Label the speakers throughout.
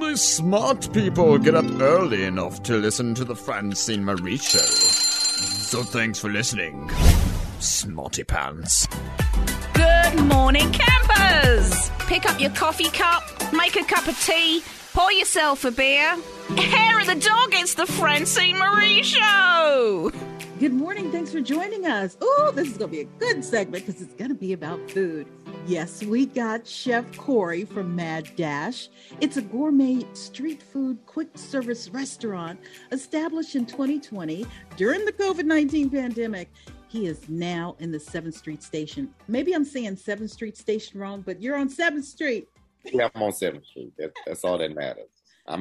Speaker 1: only smart people get up early enough to listen to the Francine Marie Show. So thanks for listening, Smarty Pants.
Speaker 2: Good morning, campers! Pick up your coffee cup, make a cup of tea, pour yourself a beer. Hair of the dog, it's the Francine Marie Show!
Speaker 3: Good morning. Thanks for joining us. Oh, this is going to be a good segment because it's going to be about food. Yes, we got Chef Corey from Mad Dash. It's a gourmet street food quick service restaurant established in 2020 during the COVID-19 pandemic. He is now in the 7th Street Station. Maybe I'm saying 7th Street Station wrong, but you're on 7th Street.
Speaker 4: Yeah, I'm on 7th Street. That's all that matters. I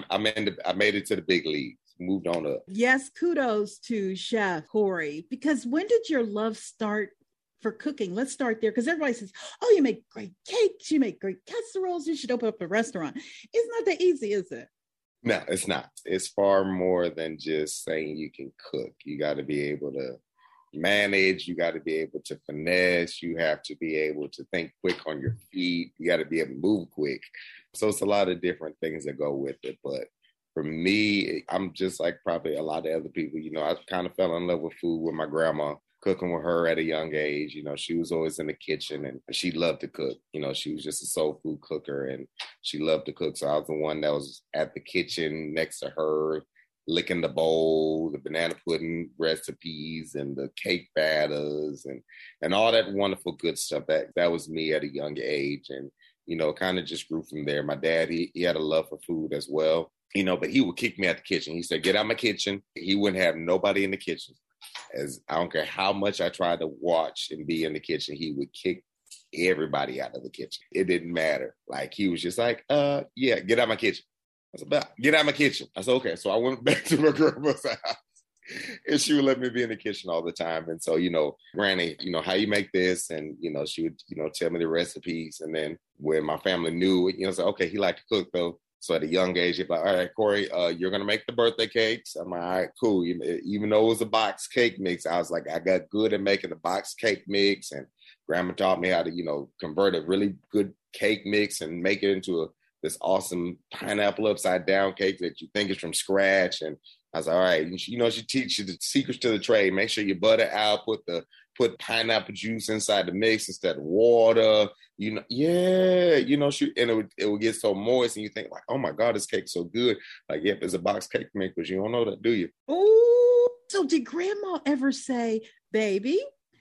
Speaker 4: made it to the big leagues. Moved on up.
Speaker 3: Yes, kudos to Chef Corey. Because when did your love start for cooking? Let's start there. Because everybody says, oh, you make great cakes, you make great casseroles, you should open up a restaurant. It's not that easy, is it?
Speaker 4: No, it's not. It's far more than just saying you can cook. You got to be able to manage. You got to be able to finesse. You have to be able to think quick on your feet. You got to be able to move quick. So it's a lot of different things that go with it. But for me, I'm just like probably a lot of other people. You know, I kind of fell in love with food with my grandma, cooking with her at a young age. You know, she was always in the kitchen and she loved to cook. You know, she was just a soul food cooker and she loved to cook. So I was the one that was at the kitchen next to her, licking the bowl, the banana pudding recipes and the cake batters and all that wonderful good stuff. That was me at a young age. And, you know, kind of just grew from there. My dad, he had a love for food as well. You know, but he would kick me out the kitchen. He said, get out my kitchen. He wouldn't have nobody in the kitchen. As I don't care how much I tried to watch and be in the kitchen, he would kick everybody out of the kitchen. It didn't matter. Like, he was just like, yeah, get out my kitchen. I said, get out my kitchen. I said, okay. So I went back to my grandma's house and she would let me be in the kitchen all the time. And so, you know, Granny, you know, how you make this? And, you know, she would, you know, tell me the recipes. And then when my family knew it, you know, say, okay, he liked to cook though. So at a young age, you're like, all right, Corey, you're going to make the birthday cakes. I'm like, all right, cool. Even though it was a box cake mix, I was like, I got good at making the box cake mix. And grandma taught me how to, you know, convert a really good cake mix and make it into this awesome pineapple upside down cake that you think is from scratch. And I was like, all right, you know, she teach you the secrets to the trade. Make sure you butter out, put pineapple juice inside the mix instead of water. You know, yeah, you know, it would get so moist, and you think like, oh my God, this cake's so good. Like, yep, it's a box cake mix, but you don't know that, do you?
Speaker 3: Oh, so did grandma ever say, baby,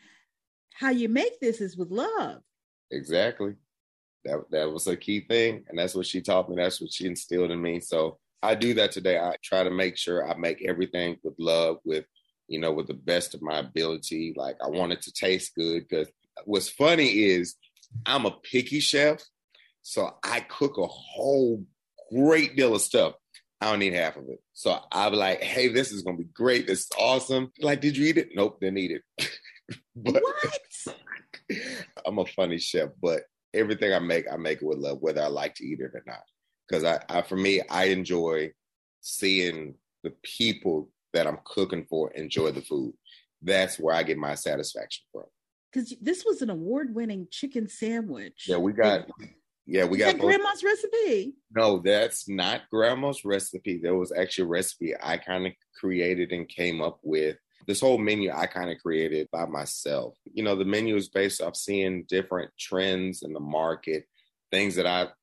Speaker 3: how you make this is with love? Exactly.
Speaker 4: That was a key thing, and that's what she taught me. That's what she instilled in me. So I do that today. I try to make sure I make everything with love, with the best of my ability. Like, I want it to taste good, because what's funny is I'm a picky chef. So I cook a whole great deal of stuff. I don't eat half of it. So I'm like, hey, this is going to be great. This is awesome. Like, did you eat it? Nope, didn't eat it. But
Speaker 3: what?
Speaker 4: I'm a funny chef, but everything I make it with love, whether I like to eat it or not. Because for me, I enjoy seeing the people that I'm cooking for enjoy the food. That's where I get my satisfaction from.
Speaker 3: Because this was an award-winning chicken sandwich.
Speaker 4: Yeah, we got
Speaker 3: grandma's recipe.
Speaker 4: No, that's not grandma's recipe. There was actually a recipe I kind of created and came up with. This whole menu I kind of created by myself. You know, the menu is based off seeing different trends in the market, things that I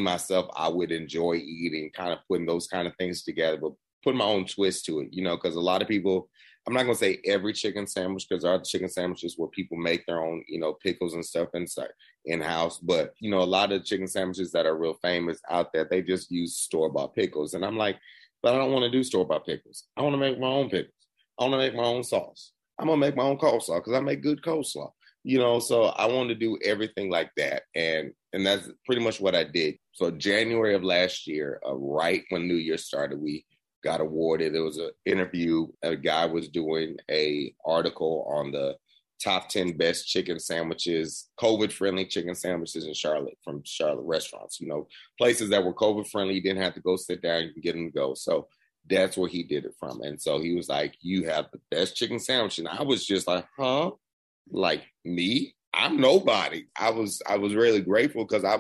Speaker 4: would enjoy eating, kind of putting those kind of things together, but put my own twist to it, you know, because a lot of people, I'm not going to say every chicken sandwich, because there are chicken sandwiches where people make their own, you know, pickles and stuff inside in-house. But, you know, a lot of chicken sandwiches that are real famous out there, they just use store-bought pickles. And I'm like, but I don't want to do store-bought pickles. I want to make my own pickles. I want to make my own sauce. I'm going to make my own coleslaw because I make good coleslaw, you know. So I want to do everything like that. And that's pretty much what I did. So January of last year, right when New Year started, we got awarded. There was an interview. A guy was doing an article on the top 10 best chicken sandwiches, COVID-friendly chicken sandwiches in Charlotte, from Charlotte restaurants, you know, places that were COVID-friendly. You didn't have to go sit down. You can get them to go. So that's where he did it from. And so he was like, you have the best chicken sandwich. And I was just like, huh? Like, me? I'm nobody. I was really grateful, because I was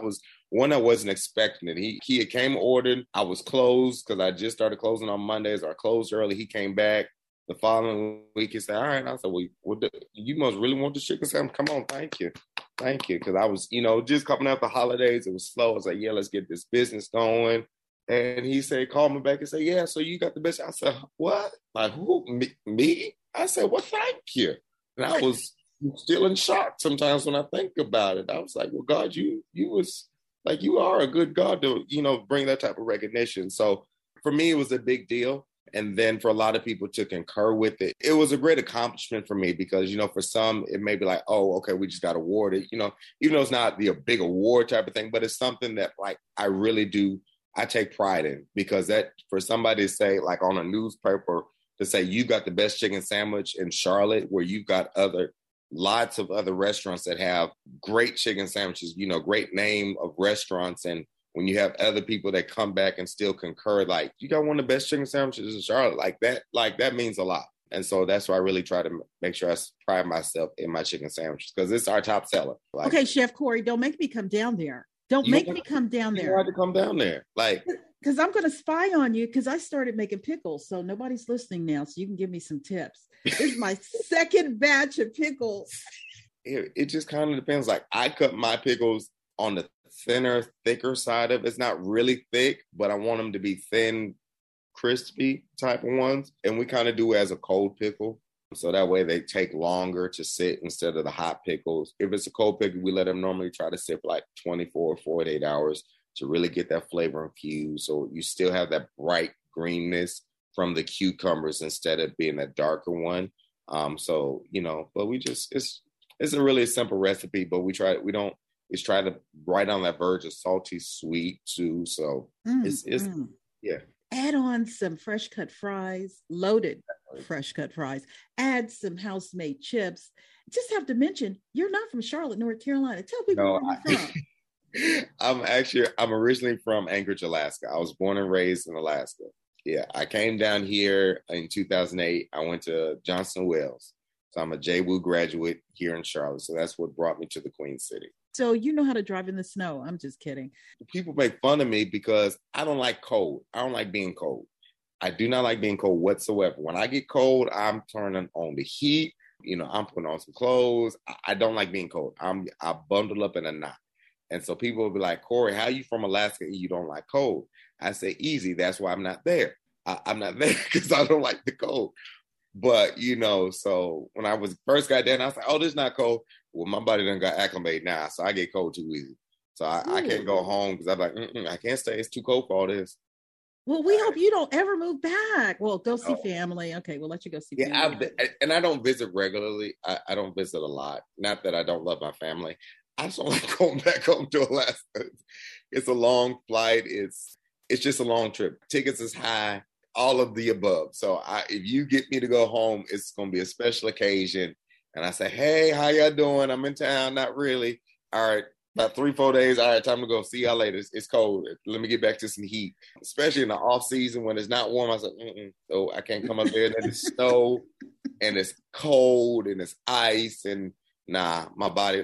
Speaker 4: One, I wasn't expecting it. He had came ordered. I was closed because I just started closing on Mondays, or I closed early. He came back the following week. He said, all right. I said, well, you must really want the chicken sandwich. Come on, thank you. Because I was, just coming out the holidays. It was slow. I was like, yeah, let's get this business going. And he said, call me back and say, yeah, so you got the best. I said, what? Like, who? Me? I said, well, thank you. And I was still in shock sometimes when I think about it. I was like, well, God, you was like, you are a good God to, bring that type of recognition. So for me, it was a big deal. And then for a lot of people to concur with it, it was a great accomplishment for me because, for some, it may be like, oh, okay, we just got awarded, even though it's not a big award type of thing, but it's something that like I really do. I take pride in, because that for somebody to say like on a newspaper to say you got the best chicken sandwich in Charlotte, where you've got lots of other restaurants that have great chicken sandwiches, great name of restaurants. And when you have other people that come back and still concur, like you got one of the best chicken sandwiches in Charlotte, like that means a lot. And so that's why I really try to make sure I pride myself in my chicken sandwiches, because it's our top seller. Like,
Speaker 3: okay, Chef Corey, don't make me come down there. Don't make me come down there.
Speaker 4: You had to come down there. Like,
Speaker 3: because I'm going to spy on you, because I started making pickles. So nobody's listening now. So you can give me some tips. This is my second batch of pickles.
Speaker 4: It just kind of depends. Like, I cut my pickles on the thinner, thicker side of it. It's not really thick, but I want them to be thin, crispy type of ones. And we kind of do it as a cold pickle. So that way they take longer to sit instead of the hot pickles. If it's a cold pickle, we let them normally try to sit for like 24, 48 hours to really get that flavor infused. So you still have that bright greenness from the cucumbers instead of being a darker one. But we just, it's a really simple recipe, but we try to right on that verge of salty, sweet too. So yeah.
Speaker 3: Add on some fresh cut fries, loaded fresh cut fries. Add some house-made chips. Just have to mention, you're not from Charlotte, North Carolina. Tell people where you're from.
Speaker 4: I'm originally from Anchorage, Alaska. I was born and raised in Alaska. Yeah, I came down here in 2008. I went to Johnson Wales. So I'm a JWU graduate here in Charlotte. So that's what brought me to the Queen City.
Speaker 3: So you know how to drive in the snow. I'm just kidding.
Speaker 4: People make fun of me because I don't like cold. I don't like being cold. I do not like being cold whatsoever. When I get cold, I'm turning on the heat. I'm putting on some clothes. I don't like being cold. I bundle up in a knot. And so people will be like, Corey, how are you from Alaska and you don't like cold? I say, easy. That's why I'm not there. I'm not there because I don't like the cold. But, so when I first got there, and I was like, oh, this is not cold. Well, my body done got acclimated now, so I get cold too easy. So I can't go home because I'm like, I can't stay. It's too cold for all this.
Speaker 3: Well, we hope you don't ever move back. Well, go see family. Okay, we'll let you go see family.
Speaker 4: And I don't visit regularly. I don't visit a lot. Not that I don't love my family. I just don't like going back home to Alaska. It's a long flight. It's just a long trip. Tickets is high. All of the above. So if you get me to go home, it's going to be a special occasion. And I say, hey, how y'all doing? I'm in town. Not really. All right. About 3-4 days. All right. Time to go. See y'all later. It's cold. Let me get back to some heat, especially in the off season when it's not warm. I said, so I can't come up there. And then it's snow and it's cold and it's ice. And my body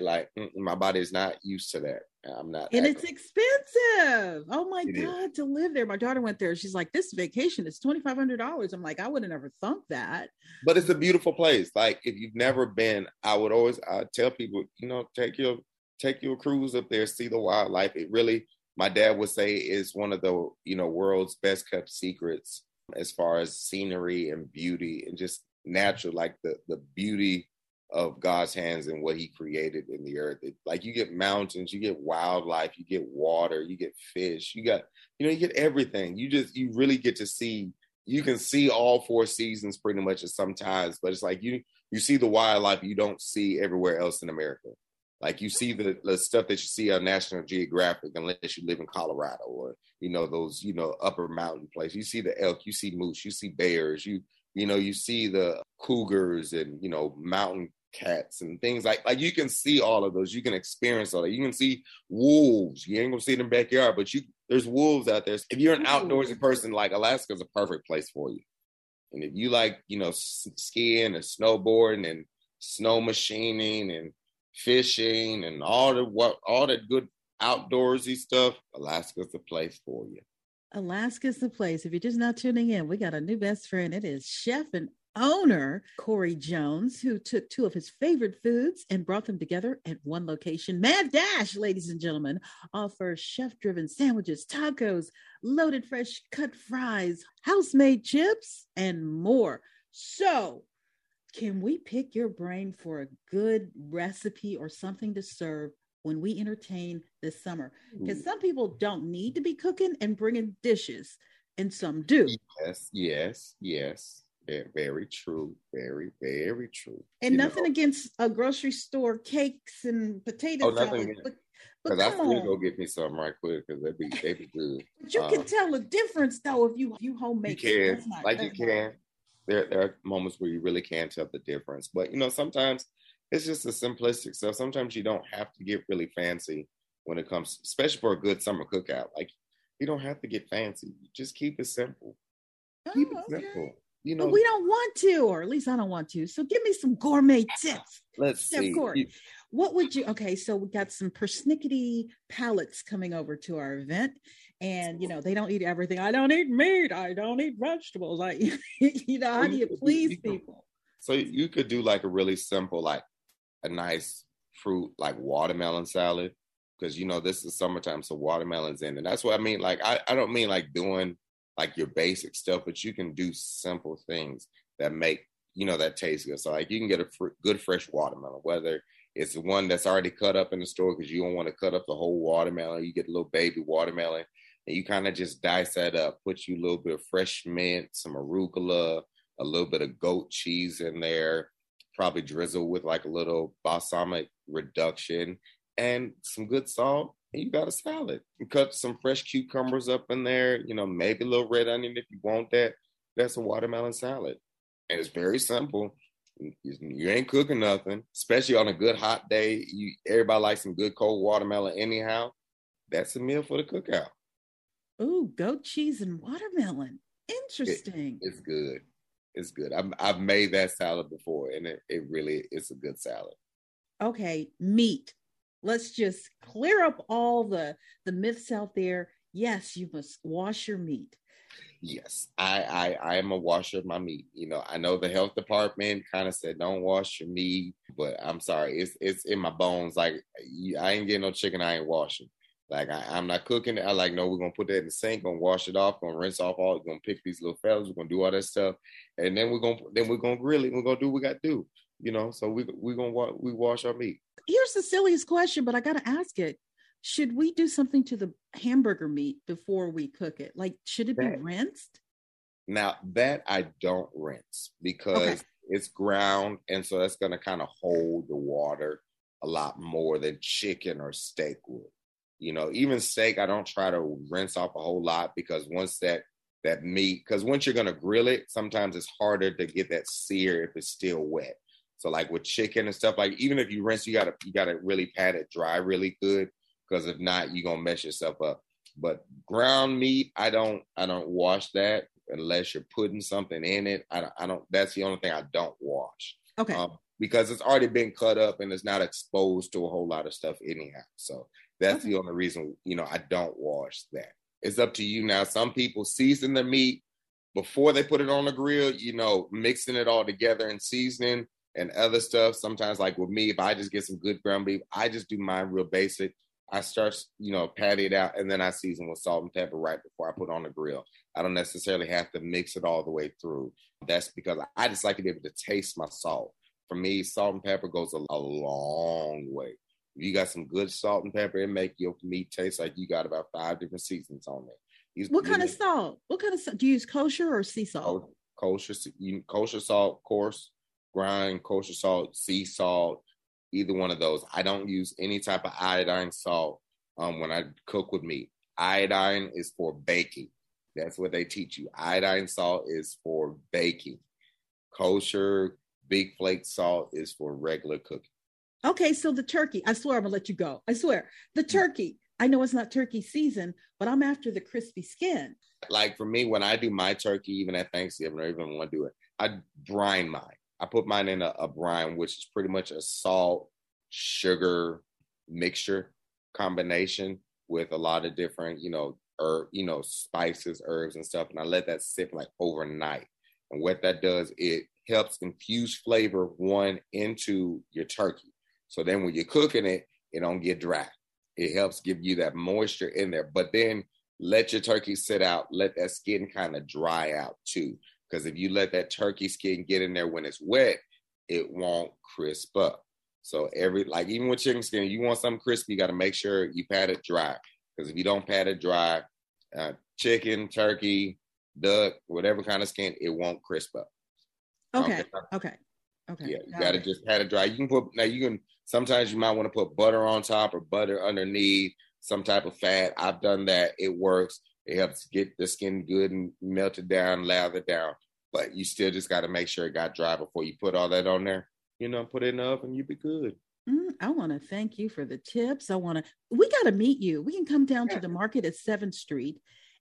Speaker 4: is not used to that. I'm not.
Speaker 3: And it's expensive. Oh my God, to live there. My daughter went there. She's like, this vacation is $2,500. I'm like, I would have never thunk that.
Speaker 4: But it's a beautiful place. Like, if you've never been, I tell people, take your cruise up there, see the wildlife. It really, my dad would say, is one of the, world's best kept secrets as far as scenery and beauty and just natural, like the beauty of God's hands and what he created in the earth. Like, you get mountains, you get wildlife, you get water, you get fish, you get everything. You really get to see, you can see all 4 seasons pretty much at some times, but it's like you see the wildlife you don't see everywhere else in America. Like, you see the stuff that you see on National Geographic unless you live in Colorado or, those, upper mountain places. You see the elk, you see moose, you see bears, you see the cougars and, mountain cats and things like you can see all of those. You can experience all that. You can see wolves. You ain't gonna see them backyard, but there's wolves out there. If you're an outdoorsy person, like, Alaska's a perfect place for you. And if you like, skiing and snowboarding and snow machining and fishing and all that good outdoorsy stuff, Alaska's the place for you.
Speaker 3: Alaska's the place. If you're just now tuning in, we got a new best friend. It is chef and owner Corey Jones, who took two of his favorite foods and brought them together at one location. Mad Dash, ladies and gentlemen, offers chef-driven sandwiches, tacos, loaded fresh cut fries, house-made chips, and more. So, can we pick your brain for a good recipe or something to serve when we entertain this summer? Because some people don't need to be cooking and bringing dishes, and some do.
Speaker 4: Yes. Very true. Very, very true.
Speaker 3: And nothing against a grocery store cakes and potato salad, but
Speaker 4: I still go get me some right quick because they be good.
Speaker 3: But you can tell the difference though if you homemade.
Speaker 4: You can. There are moments where you really can tell the difference. But sometimes it's just the simplistic stuff. Sometimes you don't have to get really fancy when it comes, especially for a good summer cookout. Like, you don't have to get fancy. Just keep it simple. Keep it simple.
Speaker 3: But we don't want to, or at least I don't want to. So give me some gourmet tips.
Speaker 4: Let's see.
Speaker 3: Corey, what would you? Okay, so we got some persnickety palates coming over to our event, and they don't eat everything. I don't eat meat. I don't eat vegetables. How do you please people?
Speaker 4: So you could do like a really simple, like a nice fruit, like watermelon salad, because this is summertime, so watermelon's in, and that's what I mean. Like I don't mean like doing like your basic stuff, but you can do simple things that make, that taste good. So like you can get a good fresh watermelon, whether it's the one that's already cut up in the store because you don't want to cut up the whole watermelon. You get a little baby watermelon and you kind of just dice that up, put you a little bit of fresh mint, some arugula, a little bit of goat cheese in there, probably drizzle with like a little balsamic reduction and some good salt. And you got a salad. You cut some fresh cucumbers up in there, maybe a little red onion if you want that. That's a watermelon salad. And it's very simple. You ain't cooking nothing, especially on a good hot day. Everybody likes some good cold watermelon anyhow. That's a meal for the cookout.
Speaker 3: Ooh, goat cheese and watermelon. Interesting.
Speaker 4: It's good. It's good. I've made that salad before, and it really is a good salad.
Speaker 3: Okay, meat. Let's just clear up all the myths out there. Yes, you must wash your meat.
Speaker 4: Yes, I am a washer of my meat. I know the health department kind of said don't wash your meat, but I'm sorry, it's in my bones. Like I ain't getting no chicken I ain't washing. Like I'm not cooking it. I like, no, we're gonna put that in the sink, gonna wash it off, gonna rinse off all, gonna pick these little fellas, we're gonna do all that stuff, and then we're gonna grill it. We're gonna do what we got to do. So we wash our meat.
Speaker 3: Here's the silliest question, but I got to ask it. Should we do something to the hamburger meat before we cook it? Like, should it be rinsed?
Speaker 4: Now, that I don't rinse because it's ground. And so that's going to kind of hold the water a lot more than chicken or steak would. Even steak, I don't try to rinse off a whole lot because once that meat, because once you're going to grill it, sometimes it's harder to get that sear if it's still wet. So like with chicken and stuff, like even if you rinse, you gotta really pat it dry really good, because if not, you're gonna mess yourself up. But ground meat, I don't wash that unless you're putting something in it. I don't. That's the only thing I don't wash.
Speaker 3: Okay.
Speaker 4: Because it's already been cut up and it's not exposed to a whole lot of stuff anyhow. So that's the only reason I don't wash that. It's up to you now. Some people season their meat before they put it on the grill. Mixing it all together and seasoning and other stuff. Sometimes, like with me, if I just get some good ground beef, I just do mine real basic. I start, patty it out, and then I season with salt and pepper right before I put it on the grill. I don't necessarily have to mix it all the way through. That's because I just like to be able to taste my salt. For me, salt and pepper goes a long way. If you got some good salt and pepper, it make your meat taste like you got about 5 different seasons on there.
Speaker 3: What kind of salt? Do you use kosher or sea salt?
Speaker 4: Kosher salt, coarse, grind, kosher salt, sea salt, either one of those. I don't use any type of iodine salt when I cook with meat. Iodine is for baking. That's what they teach you. Iodine salt is for baking. Kosher big flake salt is for regular cooking.
Speaker 3: Okay, so the turkey, I swear I'm gonna let you go. I swear. The turkey, I know it's not turkey season, but I'm after the crispy skin.
Speaker 4: Like for me, when I do my turkey, even at Thanksgiving or even when I do it, I brine mine. I put mine in a brine, which is pretty much a salt, sugar mixture. combination with a lot of different, spices, herbs and stuff. And I let that sit like overnight. And what that does, it helps infuse flavor into your turkey. So then when you're cooking it, it don't get dry. It helps give you that moisture in there. But then let your turkey sit out, let that skin kind of dry out too. Because if you let that turkey skin get in there when it's wet, it won't crisp up. So even with chicken skin, you want something crispy, you got to make sure you pat it dry. Because if you don't pat it dry, chicken, turkey, duck, whatever kind of skin, it won't crisp up.
Speaker 3: Okay.
Speaker 4: Yeah, you got to just pat it dry. Sometimes you might want to put butter on top or butter underneath, some type of fat. I've done that. It works. It helps get the skin good and melt it down, lather it down. But you still just got to make sure it got dry before you put all that on there. Put it in the oven, you'll be good.
Speaker 3: I want to thank you for the tips. We got to meet you. We can come down to the market at 7th Street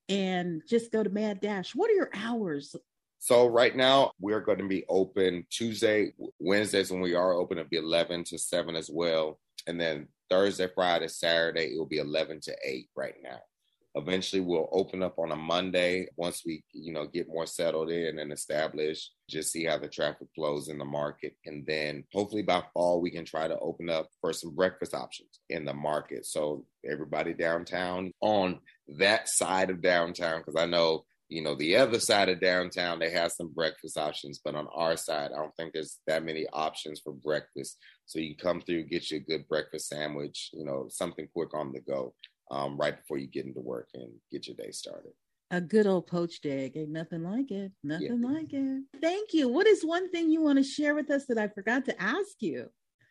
Speaker 3: and just go to Mad Dash. What are your hours?
Speaker 4: So right now we're going to be open Tuesday, Wednesdays when we are open, it'll be 11 to 7 as well. And then Thursday, Friday, Saturday, it will be 11 to 8 right now. Eventually we'll open up on a Monday once we, get more settled in and established, just see how the traffic flows in the market. And then hopefully by fall, we can try to open up for some breakfast options in the market. So everybody downtown on that side of downtown, because I know, the other side of downtown, they have some breakfast options, but on our side, I don't think there's that many options for breakfast. So you can come through, get you a good breakfast sandwich, something quick on the go. Right before you get into work and get your day started.
Speaker 3: A good old poached egg. Ain't nothing like it. Nothing like it. Thank you. What is one thing you want to share with us that I forgot to ask you?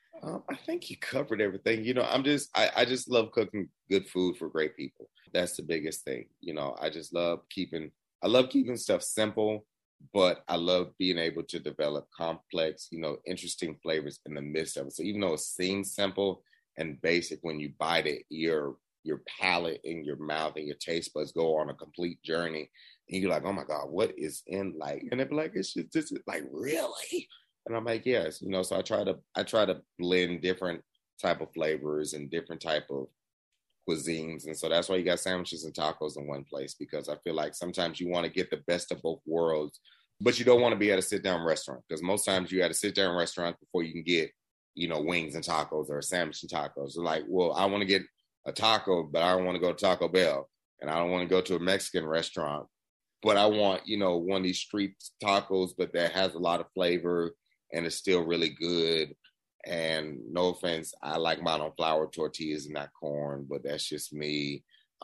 Speaker 4: I think you covered everything. I just love cooking good food for great people. That's the biggest thing. I just love keeping stuff simple, but I love being able to develop complex, interesting flavors in the midst of it. So even though it seems simple and basic, when you bite it, your palate and your mouth and your taste buds go on a complete journey, and you're like, oh my God, what is in and they're like, it's just, this is like, really? And I'm like, yes, so I try to blend different type of flavors and different type of cuisines. And so that's why you got sandwiches and tacos in one place, because I feel like sometimes you want to get the best of both worlds, but you don't want to be at a sit down restaurant, because most times you at a sit down restaurant before you can get, wings and tacos or a sandwich and tacos. They're like, well, I want to get a taco, but I don't want to go to Taco Bell, and I don't want to go to a Mexican restaurant, but I want, one of these street tacos, but that has a lot of flavor and it's still really good. And no offense, I like mine on flour tortillas and not corn, but that's just me.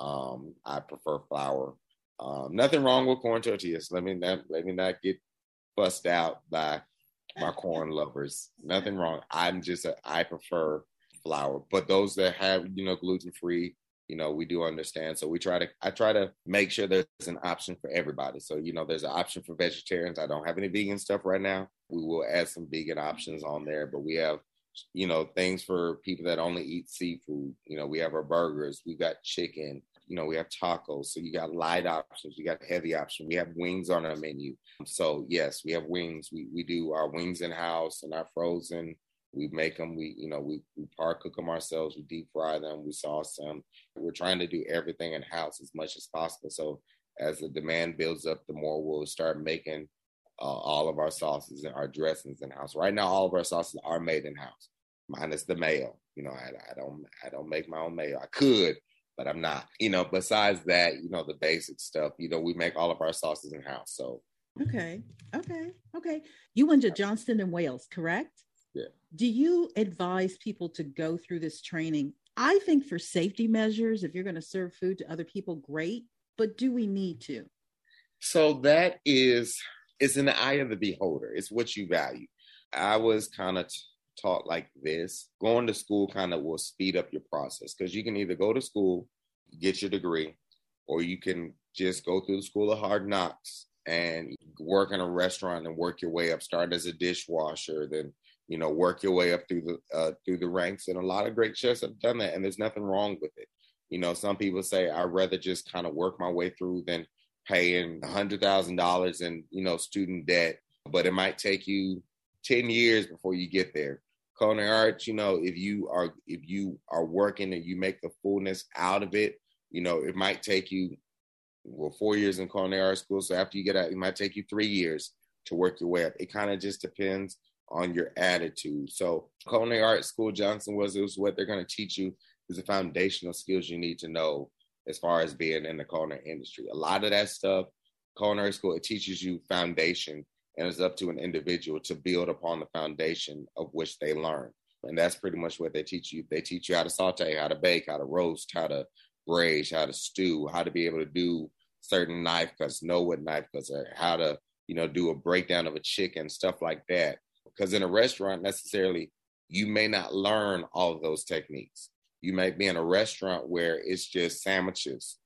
Speaker 4: I prefer flour. Nothing wrong with corn tortillas. Let me not get fussed out by my corn lovers. Nothing wrong. I prefer flour, but those that have, gluten free, we do understand. So I try to make sure there's an option for everybody. So, there's an option for vegetarians. I don't have any vegan stuff right now. We will add some vegan options on there, but we have, things for people that only eat seafood. We have our burgers, we got chicken, we have tacos. So you got light options, you got heavy options. We have wings on our menu. So yes, we have wings. We do our wings in-house and our frozen. We make them, we par cook them ourselves, we deep fry them, we sauce them. We're trying to do everything in-house as much as possible. So as the demand builds up, the more we'll start making all of our sauces and our dressings in-house. Right now, all of our sauces are made in-house, minus the mayo. I don't make my own mayo. I could, but I'm not. Besides that, the basic stuff, we make all of our sauces in-house. So
Speaker 3: Okay. You went to Johnston & Wales, correct?
Speaker 4: Yeah.
Speaker 3: Do you advise people to go through this training? I think for safety measures, if you're going to serve food to other people, great. But do we need to?
Speaker 4: So that it's in the eye of the beholder. It's what you value. I was kind of taught like this. Going to school kind of will speed up your process, because you can either go to school, get your degree, or you can just go through the school of hard knocks and work in a restaurant and work your way up. Start as a dishwasher, then work your way up through the ranks. And a lot of great chefs have done that, and there's nothing wrong with it. Some people say, I'd rather just kind of work my way through than paying $100,000 in, student debt, but it might take you 10 years before you get there. Culinary arts, if you are working and you make the fullness out of it, it might take you 4 years in culinary arts school. So after you get out, it might take you 3 years to work your way up. It kind of just depends on your attitude. So culinary arts school, Johnson was what they're going to teach you is the foundational skills you need to know as far as being in the culinary industry. A lot of that stuff, culinary school, it teaches you foundation, and it's up to an individual to build upon the foundation of which they learn. And that's pretty much what they teach you. They teach you how to saute, how to bake, how to roast, how to braise, how to stew, how to be able to do certain knife cuts, know what knife cuts are, how to, do a breakdown of a chicken, stuff like that. Because in a restaurant, necessarily, you may not learn all of those techniques. You might be in a restaurant where it's just sandwiches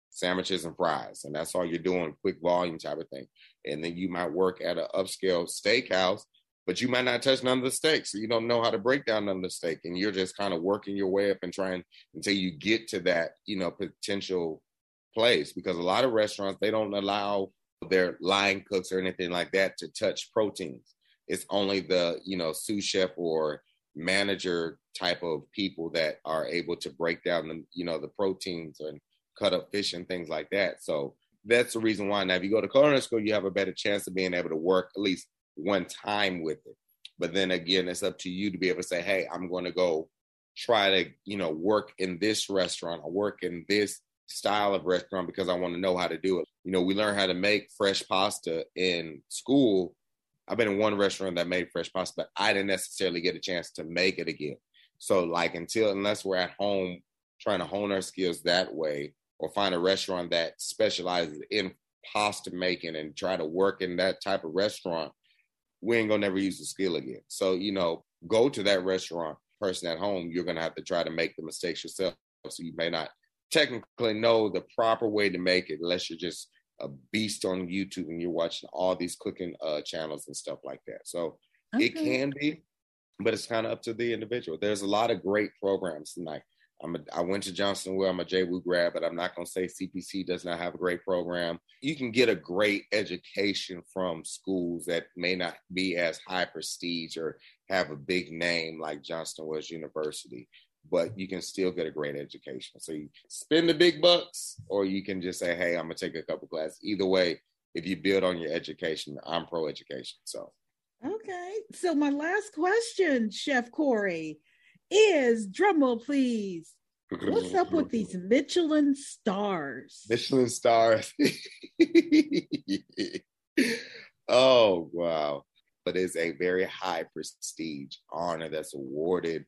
Speaker 4: and fries, and that's all you're doing, quick volume type of thing. And then you might work at an upscale steakhouse, but you might not touch none of the steaks. So you don't know how to break down none of the steak, and you're just kind of working your way up and trying until you get to that, potential place. Because a lot of restaurants, they don't allow their line cooks or anything like that to touch proteins. It's only the, sous chef or manager type of people that are able to break down the proteins and cut up fish and things like that. So that's the reason why. Now, if you go to culinary school, you have a better chance of being able to work at least one time with it. But then again, it's up to you to be able to say, hey, I'm going to go try to, work in this restaurant or work in this style of restaurant because I want to know how to do it. We learn how to make fresh pasta in school. I've been in one restaurant that made fresh pasta, but I didn't necessarily get a chance to make it again. So unless we're at home trying to hone our skills that way, or find a restaurant that specializes in pasta making and try to work in that type of restaurant, we ain't gonna never use the skill again. So, go to that restaurant. Person at home, you're gonna have to try to make the mistakes yourself. So you may not technically know the proper way to make it unless you're just a beast on YouTube and you're watching all these cooking channels and stuff like that. So It can be, but it's kind of up to the individual. There's a lot of great programs tonight. I went to Johnson Wheel. I'm a JWU grad, but I'm not going to say CPC does not have a great program. You can get a great education from schools that may not be as high prestige or have a big name like Johnson Wales University, but you can still get a great education. So you spend the big bucks, or you can just say, hey, I'm going to take a couple classes. Either way, if you build on your education, I'm pro-education. So.
Speaker 3: Okay. So my last question, Chef Corey, is, drumroll please, what's up with these Michelin stars?
Speaker 4: Michelin stars. Oh, wow. But it's a very high prestige honor that's awarded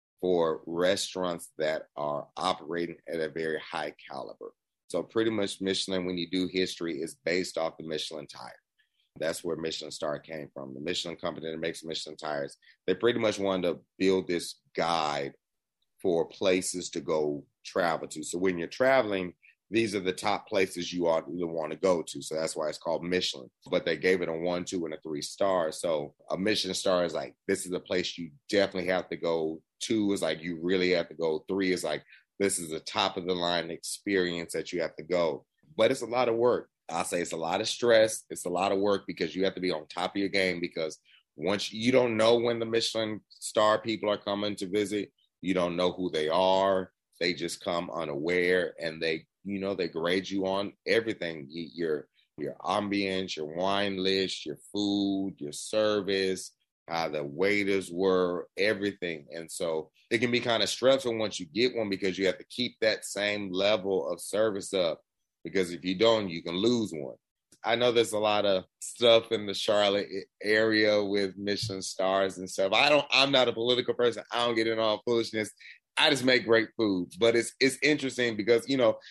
Speaker 4: for restaurants that are operating at a very high caliber. So pretty much Michelin, when you do history, is based off the Michelin tire. That's where Michelin star came from. The Michelin company that makes Michelin tires, they pretty much wanted to build this guide for places to go travel to. So when you're traveling, these are the top places you ought to want to go to. So that's why it's called Michelin. But they gave it a 1, 2, and a 3 star. So a Michelin star is like, this is a place you definitely have to go. 2 is like, you really have to go. 3 is like, this is the top of the line experience that you have to go. But it's a lot of work. I'll say it's a lot of stress. It's a lot of work because you have to be on top of your game, because once you don't know when the Michelin star people are coming to visit, you don't know who they are. They just come unaware, and they grade you on everything. Your ambience, your wine list, your food, your service, how the waiters were, everything. And so it can be kind of stressful once you get one, because you have to keep that same level of service up. Because if you don't, you can lose one. I know there's a lot of stuff in the Charlotte area with Michelin stars and stuff. I'm not a political person. I don't get in all foolishness. I just make great food. But it's interesting because,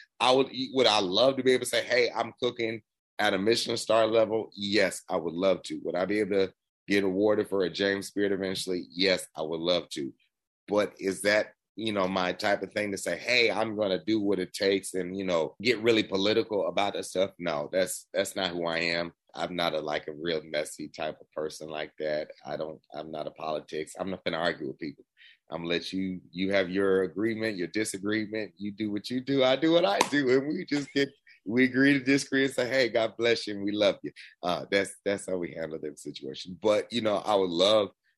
Speaker 4: would I love to be able to say, hey, I'm cooking at a Michelin star level? Yes, I would love to. Would I be able to get awarded for a James Beard eventually? Yes, I would love to. But is that my type of thing to say, hey, I'm going to do what it takes and, get really political about that stuff? No, that's not who I am. I'm not a real messy type of person like that. I'm not a politics. I'm not going to argue with people. I'm going to let you have your agreement, your disagreement. You do what you do. I do what I do. And we agree to disagree and say, hey, God bless you and we love you. That's how we handle that situation. But, I would love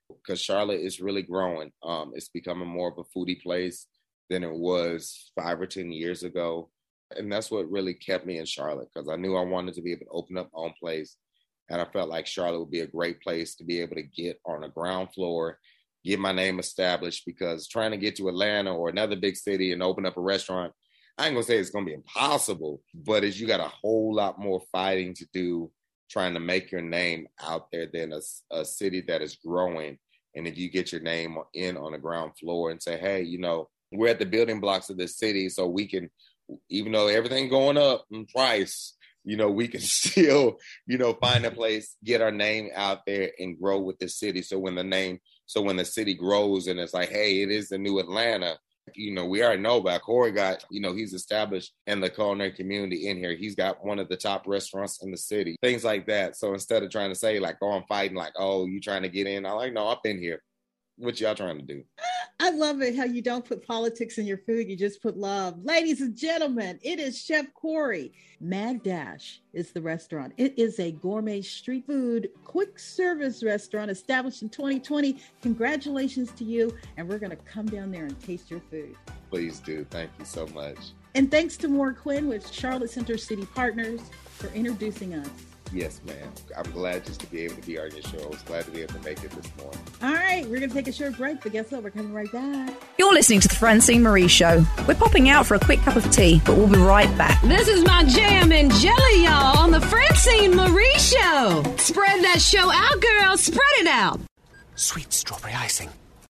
Speaker 4: because Charlotte is really growing. It's becoming more of a foodie place than it was 5 or 10 years ago. And that's what really kept me in Charlotte, because I knew I wanted to be able to open up my own place. And I felt like Charlotte would be a great place to be able to get on the ground floor, get my name established, because trying to get to Atlanta or another big city and open up a restaurant, I ain't gonna say it's gonna be impossible, but you got a whole lot more fighting to do trying to make your name out there than a city that is growing. And if you get your name in on the ground floor and say, hey, we're at the building blocks of this city, so we can, even though everything going up in price, we can still, find a place, get our name out there and grow with the city. So when the city grows and it's like, hey, it is the new Atlanta, we already know about Corey got, he's established in the culinary community in here. He's got one of the top restaurants in the city, things like that. So instead of trying to say like, oh, I'm fighting, like, oh, you trying to get in? I'm like, no, I've been here. What y'all trying to do?
Speaker 3: I love it how you don't put politics in your food. You just put love. Ladies and gentlemen, it is Chef Corey. Mad Dash is the restaurant. It is a gourmet street food, quick service restaurant established in 2020. Congratulations to you. And we're going to come down there and taste your food.
Speaker 4: Please do. Thank you so much.
Speaker 3: And thanks to Maura Quinn with Charlotte Center City Partners for introducing us.
Speaker 4: Yes, ma'am. I'm glad just to be able to be on your show. I was glad to be able to make it this morning.
Speaker 3: All right, we're going to take a short break, but guess what? We're coming right back.
Speaker 2: You're listening to the Francine Marie Show. We're popping out for a quick cup of tea, but we'll be right back.
Speaker 5: This is my jam and jelly, y'all, on the Francine Marie Show. Spread that show out, girl. Spread it out.
Speaker 6: Sweet strawberry icing.